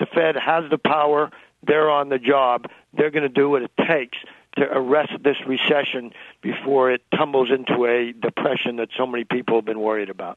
The Fed has the power. They're on the job. They're going to do what it takes to arrest this recession before it tumbles into a depression that so many people have been worried about.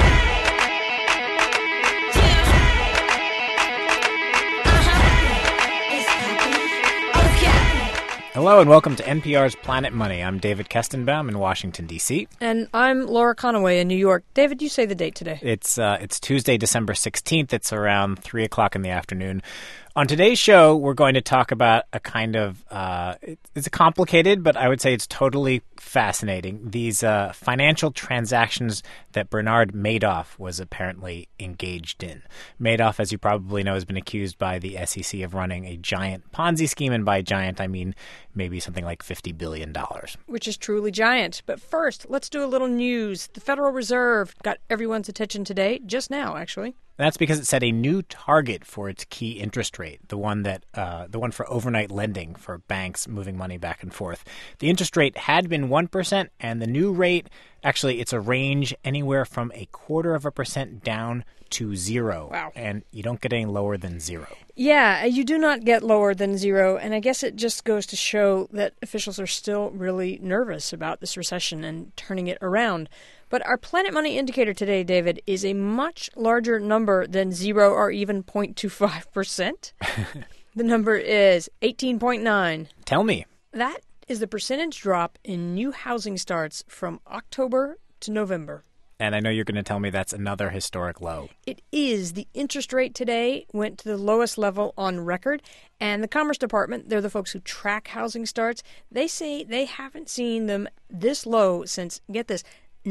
Hello and welcome to NPR's Planet Money. I'm David Kestenbaum in Washington, D.C. And I'm Laura Conaway in New York. David, you say the date today. It's Tuesday, December 16th. It's around 3 o'clock in the afternoon. On today's show, we're going to talk about a kind of, it's complicated, but I would say it's totally fascinating. These financial transactions that Bernard Madoff was apparently engaged in. Madoff, as you probably know, has been accused by the SEC of running a giant Ponzi scheme. And by giant, I mean maybe something like $50 billion. Which is truly giant. But first, let's do a little news. The Federal Reserve got everyone's attention today, just now, actually. That's because it set a new target for its key interest rate, the one for overnight lending for banks moving money back and forth. The interest rate had been 1%, and the new rate, actually, it's a range anywhere from 0.25% down to 0. Wow. And you don't get any lower than 0. Yeah, you do not get lower than 0, and I guess it just goes to show that officials are still really nervous about this recession and turning it around. But our Planet Money indicator today, David, is a much larger number than 0 or even 0.25%. The number is 18.9. Tell me. That is the percentage drop in new housing starts from October to November. And I know you're going to tell me that's another historic low. It is. The interest rate today went to the lowest level on record. And the Commerce Department, they're the folks who track housing starts, they say they haven't seen them this low since, get this,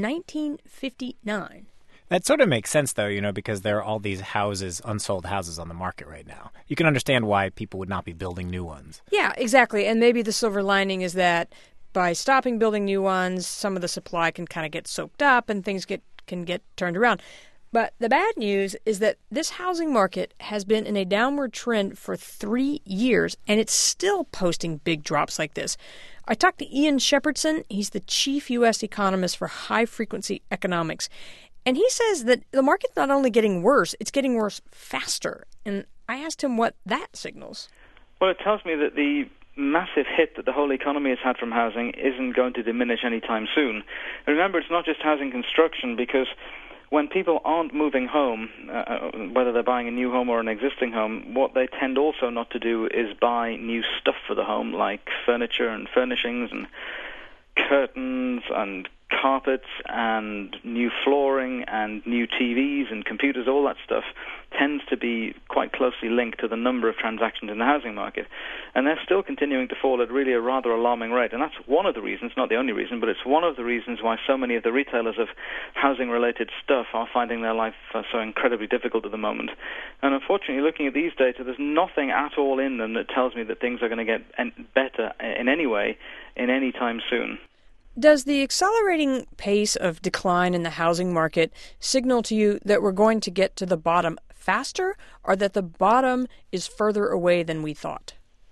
1959. That sort of makes sense, though, because there are all these houses, unsold houses on the market right now. You can understand why people would not be building new ones. Yeah, exactly. And maybe the silver lining is that by stopping building new ones, some of the supply can kind of get soaked up and things can get turned around. But the bad news is that this housing market has been in a downward trend for 3 years, and it's still posting big drops like this. I talked to Ian Shepherdson. He's the chief U.S. economist for high-frequency economics. And he says that the market's not only getting worse, it's getting worse faster. And I asked him what that signals. Well, it tells me that the massive hit that the whole economy has had from housing isn't going to diminish anytime soon. And remember, it's not just housing construction, because when people aren't moving home, whether they're buying a new home or an existing home, what they tend also not to do is buy new stuff for the home, like furniture and furnishings and curtains and carpets and new flooring and new TVs and computers. All that stuff tends to be quite closely linked to the number of transactions in the housing market. And they're still continuing to fall at really a rather alarming rate. And that's one of the reasons, not the only reason, but it's one of the reasons why so many of the retailers of housing-related stuff are finding their life so incredibly difficult at the moment. And unfortunately, looking at these data, there's nothing at all in them that tells me that things are going to get better in any way in any time soon. Does the accelerating pace of decline in the housing market signal to you that we're going to get to the bottom faster, or that the bottom is further away than we thought?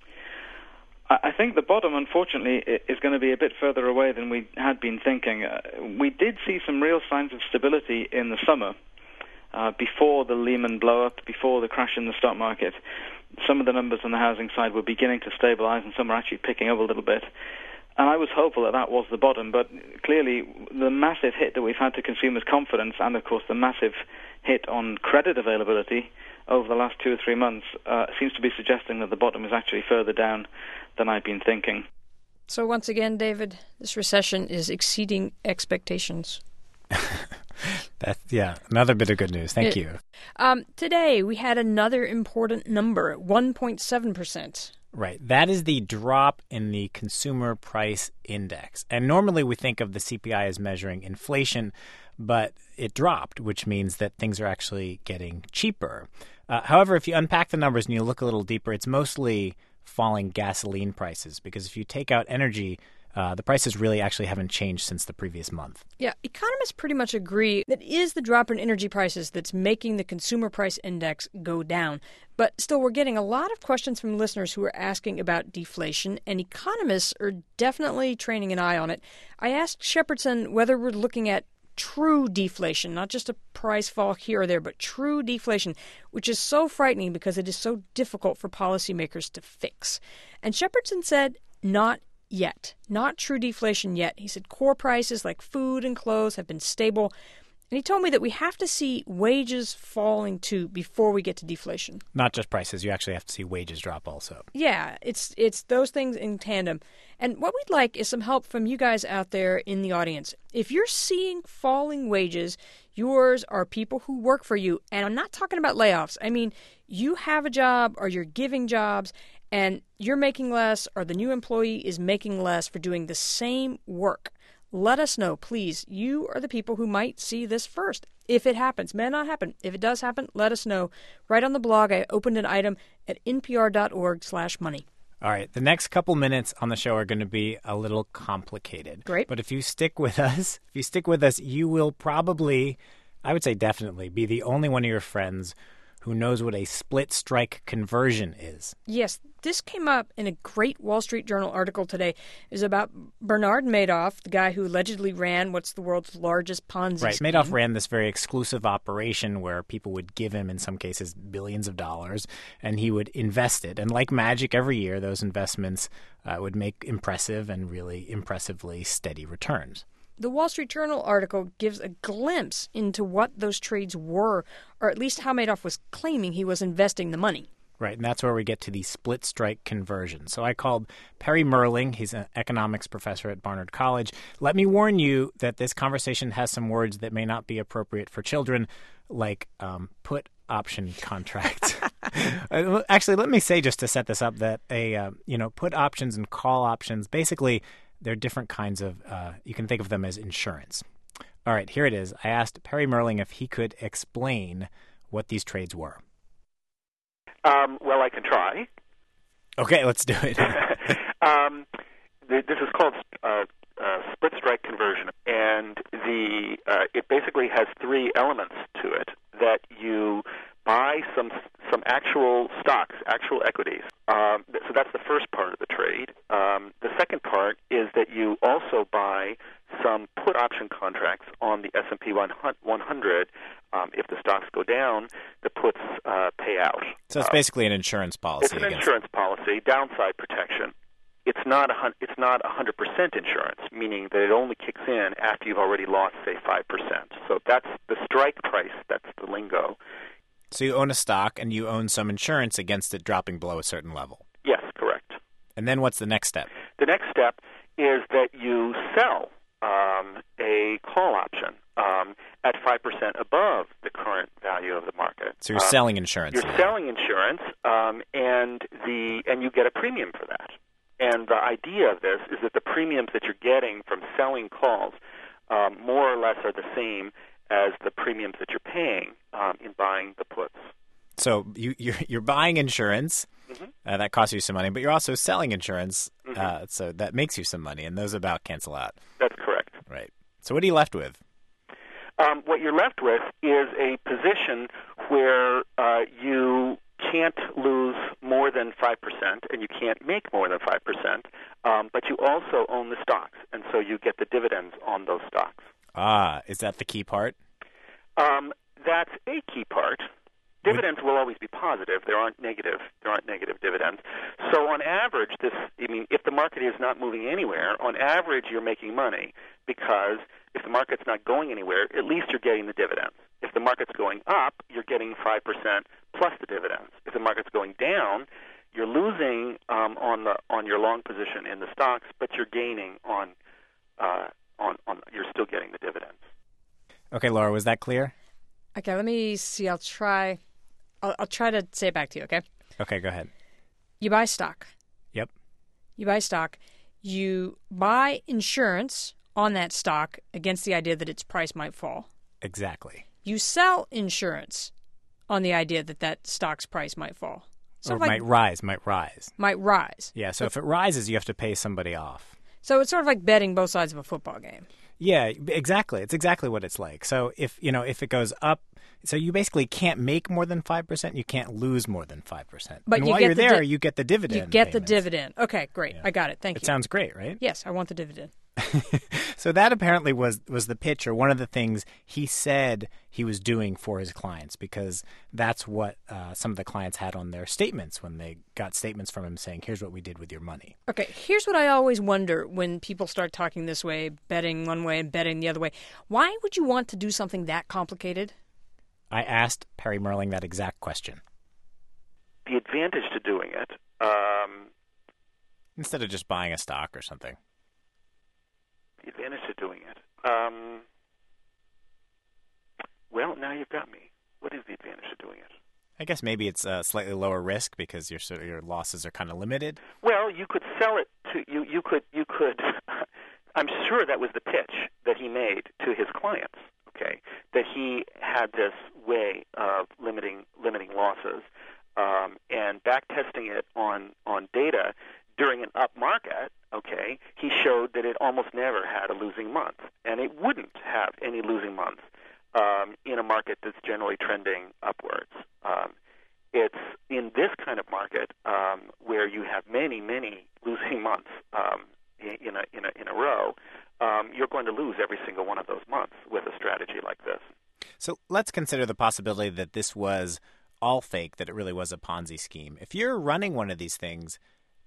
I think the bottom, unfortunately, is going to be a bit further away than we had been thinking. We did see some real signs of stability in the summer, before the Lehman blow-up, before the crash in the stock market. Some of the numbers on the housing side were beginning to stabilize, and some are actually picking up a little bit. And I was hopeful that was the bottom, but clearly the massive hit that we've had to consumers' confidence, and of course the massive hit on credit availability over the last 2 or 3 months seems to be suggesting that the bottom is actually further down than I've been thinking. So once again, David, this recession is exceeding expectations. Another bit of good news. Thank you. Today we had another important number, 1.7%. Right. That is the drop in the consumer price index. And normally we think of the CPI as measuring inflation, but it dropped, which means that things are actually getting cheaper. However, if you unpack the numbers and you look a little deeper, it's mostly falling gasoline prices, because if you take out energy, the prices really actually haven't changed since the previous month. Yeah, economists pretty much agree that it is the drop in energy prices that's making the consumer price index go down. But still, we're getting a lot of questions from listeners who are asking about deflation, and economists are definitely training an eye on it. I asked Shepherdson whether we're looking at true deflation, not just a price fall here or there, but true deflation, which is so frightening because it is so difficult for policymakers to fix. And Shepardson said, not yet. Not true deflation yet. He said core prices like food and clothes have been stable. And he told me that we have to see wages falling too before we get to deflation. Not just prices. You actually have to see wages drop also. Yeah, it's those things in tandem. And what we'd like is some help from you guys out there in the audience. If you're seeing falling wages, yours are people who work for you. And I'm not talking about layoffs. I mean, you have a job or you're giving jobs and you're making less or the new employee is making less for doing the same work. Let us know, please. You are the people who might see this first. If it happens, may not happen. If it does happen, let us know. Right on the blog, I opened an item at npr.org/money. All right. The next couple minutes on the show are going to be a little complicated. Great. But if you stick with us, you will probably, I would say definitely, be the only one of your friends who knows what a split strike conversion is. Yes, this came up in a great Wall Street Journal article today. It was about Bernard Madoff, the guy who allegedly ran what's the world's largest Ponzi Right. scheme. Madoff ran this very exclusive operation where people would give him, in some cases, billions of dollars, and he would invest it. And like magic, every year, those investments would make impressive and really impressively steady returns. The Wall Street Journal article gives a glimpse into what those trades were, or at least how Madoff was claiming he was investing the money. Right, and that's where we get to the split strike conversion. So I called Perry Merling. He's an economics professor at Barnard College. Let me warn you that this conversation has some words that may not be appropriate for children, like put option contracts. Actually, let me say, just to set this up, that put options and call options, basically, they're different kinds of, you can think of them as insurance. All right, here it is. I asked Perry Merling if he could explain what these trades were. Well, I can try. Okay, let's do it. This is called split strike conversion, and it basically has three elements to it. That you buy some actual stocks, actual equities. So that's the first part of the trade. The second part is that you also buy some put option contracts on the S&P 100. If the stocks go down, the puts pay out. So it's basically an insurance policy. It's an insurance policy, downside protection. It's not 100% insurance, meaning that it only kicks in after you've already lost, say, 5%. So that's the strike price. That's the lingo. So you own a stock and you own some insurance against it dropping below a certain level. Yes, correct. And then what's the next step? The next step is that you sell a call option at 5% above the current value of the market. So you're selling insurance. You're selling insurance, and you get a premium for that. And the idea of this is that the premiums that you're getting from selling calls more or less are the same as the premiums that you're paying in buying the puts. So you're buying insurance. Mm-hmm. That costs you some money, but you're also selling insurance, Mm-hmm. so that makes you some money, and those about cancel out. That's correct. Right. So what are you left with? What you're left with is a position where you can't lose more than 5% and you can't make more than 5%, but you also own the stocks, and so you get the dividends on those stocks. Is that the key part? That's a key part. Dividends will always be positive. There aren't negative dividends. So on average, if the market is not moving anywhere, on average you're making money, because if the market's not going anywhere, at least you're getting the dividends. If the market's going up, you're getting 5% plus the dividends. If the market's going down, you're losing on your long position in the stocks, but you're gaining on you're still getting the dividends. Okay, Laura, was that clear? Okay, let me see. I'll try to say it back to you, okay? Okay, go ahead. You buy stock. Yep. You buy stock. You buy insurance on that stock against the idea that its price might fall. Exactly. You sell insurance on the idea that that stock's price might fall. Or might rise. Might rise. Yeah, so if it rises, you have to pay somebody off. So it's sort of like betting both sides of a football game. Yeah, exactly. It's exactly what it's like. So if it goes up, so you basically can't make more than 5%, you can't lose more than 5%. But and while you're there, you get the dividend. You get payments. the dividend. Okay, great. Yeah. I got it. Thank you. It sounds great, right? Yes, I want the dividend. So that apparently was the pitch, or one of the things he said he was doing for his clients, because that's what some of the clients had on their statements when they got statements from him saying, here's what we did with your money. Okay, here's what I always wonder when people start talking this way, betting one way and betting the other way. Why would you want to do something that complicated? I asked Perry Merling that exact question. The advantage to doing it... Instead of just buying a stock or something. The advantage to doing it. Well, now you've got me. What is the advantage to doing it? I guess maybe it's a slightly lower risk because your losses are kind of limited. Well, you could sell it to you. You could. I'm sure that was the pitch that he made to his clients. Okay, that he had this way of limiting losses and back testing it on data. During an up market, okay, he showed that it almost never had a losing month, and it wouldn't have any losing months in a market that's generally trending upwards. It's in this kind of market where you have many losing months in a row. You're going to lose every single one of those months with a strategy like this. So let's consider the possibility that this was all fake, that it really was a Ponzi scheme. If you're running one of these things,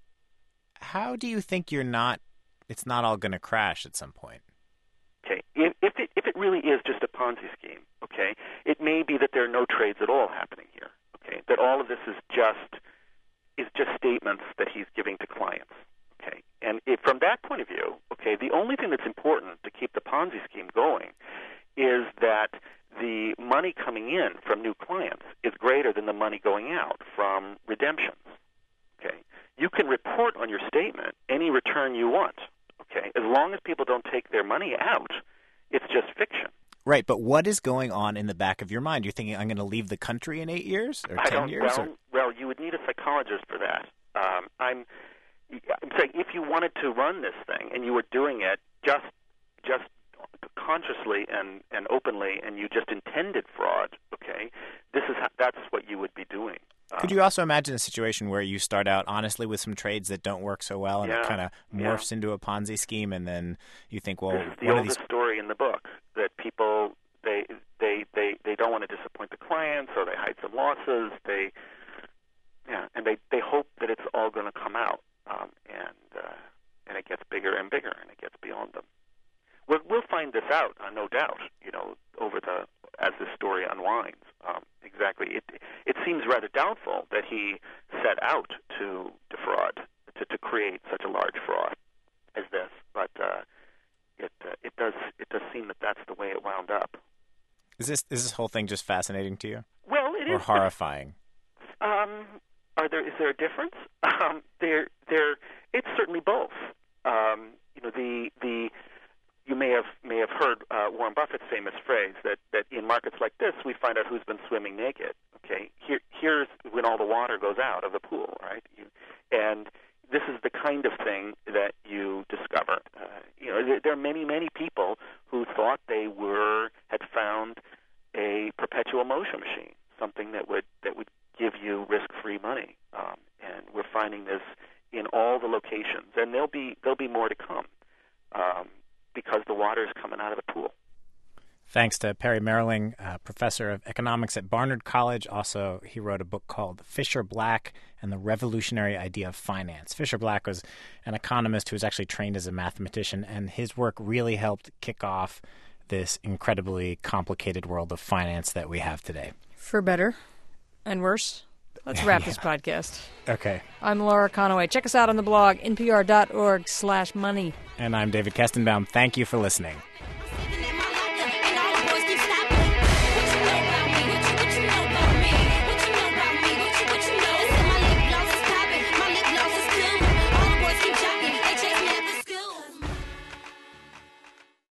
how do you think it's not all going to crash at some point? Okay, if it really is just a Ponzi scheme, okay, it may be that there are no trades at all happening here. Okay, that all of this is just statements that he's giving to clients. Okay, and from that point of view, okay, the only thing that's important to keep the Ponzi scheme going is that the money coming in from new clients is greater than the money going out from redemptions. Okay, you can report on your statement any return you want. Okay, as long as people don't take their money out, it's just fiction. Right, but what is going on in the back of your mind? You're thinking, I'm going to leave the country in 8 years or 10 years? Well, you would need a psychologist for that. I'm saying if you wanted to run this thing and you were doing it just consciously and openly, and you just intended fraud, okay, that's what you would be doing. Could you also imagine a situation where you start out honestly with some trades that don't work so well, and it kind of morphs into a Ponzi scheme, and then you think, well, this is the oldest story in the book, that people they don't want to disappoint the clients, so they hide some losses. They hope that it's all going to come out, and it gets bigger and bigger, and it gets beyond them. We'll find this out, no doubt. As this story unwinds. Exactly, it seems rather doubtful that he set out to defraud, to create such a large fraud as this. But it does seem that that's the way it wound up. Is this whole thing just fascinating to you? Well, it is. Or horrifying? Is there a difference? It's certainly both. You may have heard Warren Buffett's famous phrase that in markets like this we find out who's been swimming naked. Okay, here's when all the water goes out of the pool, right? And this is the kind of thing that you discover. There are many people who thought they had found a perpetual motion machine, something that would give you risk-free money, and we're finding this in all the locations, and there'll be more to come. Because the water is coming out of the pool. Thanks to Perry Merling, professor of economics at Barnard College. Also, he wrote a book called Fisher Black and the Revolutionary Idea of Finance. Fisher Black was an economist who was actually trained as a mathematician, and his work really helped kick off this incredibly complicated world of finance that we have today. For better and worse. Let's wrap this podcast. Okay. I'm Laura Conaway. Check us out on the blog, npr.org/money. And I'm David Kestenbaum. Thank you for listening.